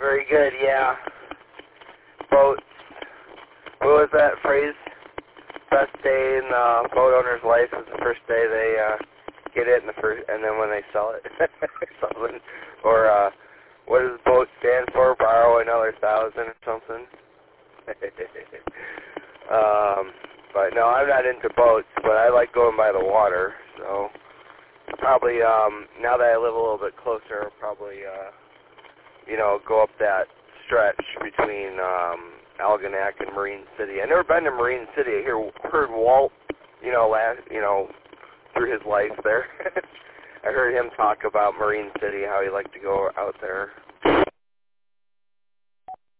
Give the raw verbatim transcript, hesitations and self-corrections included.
Very good, yeah. Boats. What was that phrase? Best day in the boat owner's life is the first day they uh, get it, and the first, and then when they sell it, something. Or uh, what does boat stand for? Borrow another thousand or something. um, but no, I'm not into boats, but I like going by the water. So probably um, now that I live a little bit closer, I'll probably uh, you know go up that stretch between um, Algonac and Marine City. I've never been to Marine City. I hear, heard Walt, you know, last, you know, through his life there. I heard him talk about Marine City, how he liked to go out there.